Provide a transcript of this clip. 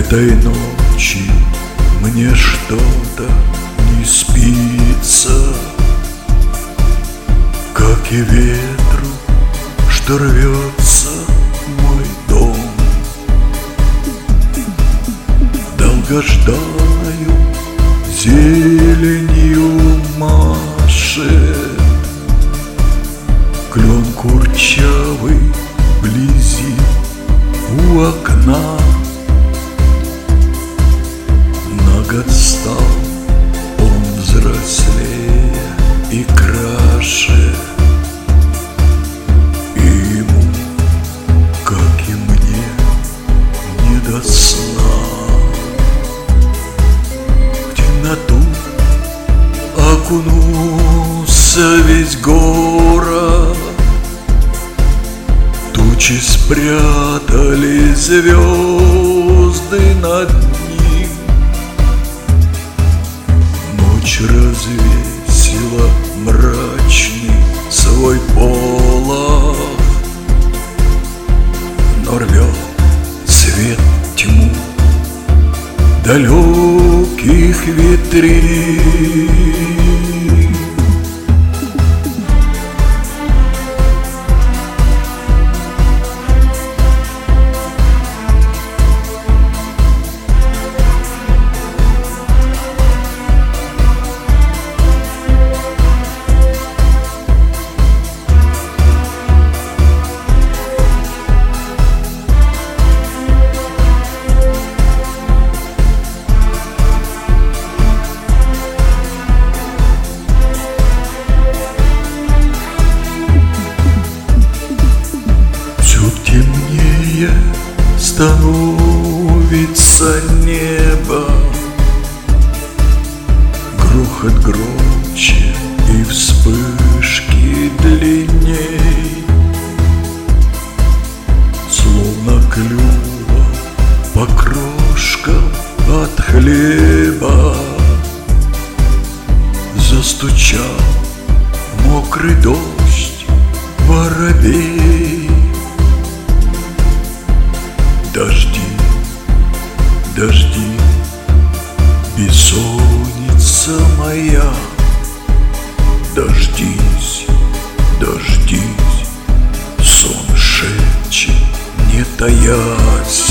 Этой ночи мне что-то не спится, как и ветру, что рвется в мой дом. Долгожданную зеленью машет клен курчавый вблизи у окна. На год стал он взрослее и краше, и ему, как и мне, не до сна. В темноту окунулся весь город, тучи спрятали звезды над ним. Ночь развесила мрачный свой полог, но рвет свет тьму далеких витрин. Темнее становится небо, грохот громче и вспышки длинней, словно клюва по крошкам от хлеба. Застучал мокрый дождь, воробей. Дожди, дожди, бессонница моя, дождись, дождись, сон шепчет, не таясь.